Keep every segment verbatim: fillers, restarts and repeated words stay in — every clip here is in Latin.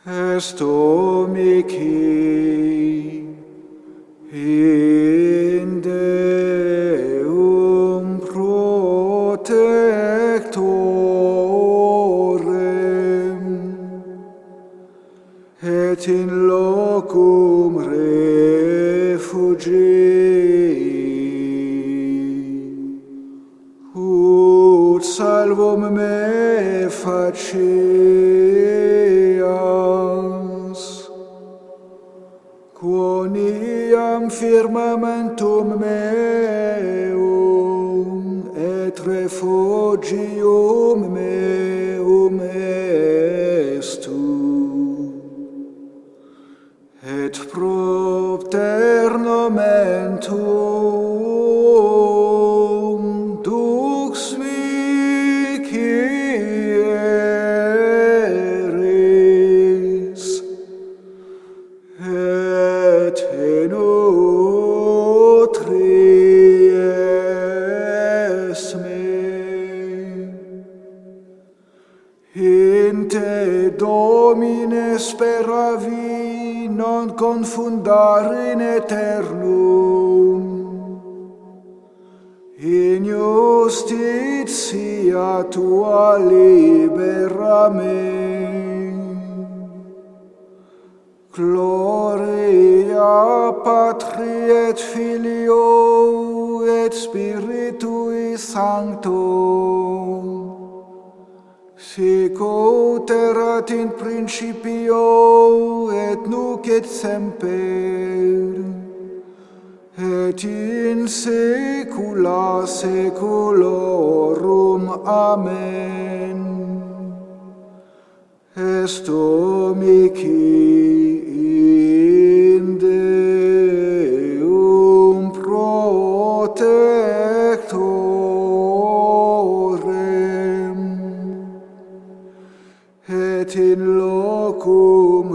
est mihi in Deum protectorem et in locum refugii ut salvum me facias quoniam firmamentum meum et refugium meum estu et propternomentum dux vicieris et nutries me in te Domine speravi non confundare in aeternum in justitia tua libera me gloria Patri et Filio et Spiritui Sancto sic ut erat in principio et nunc et semper et in saecula saeculorum. Amen. Est mihi in Deum protectorem et in locum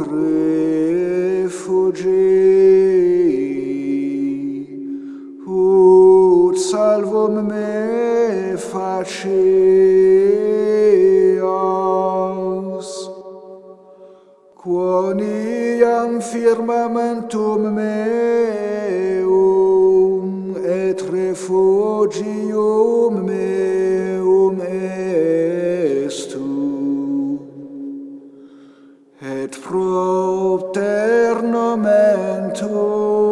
refugii ut salvum me facias quoniam firmamentum meum et refugium meum estu et propternomentum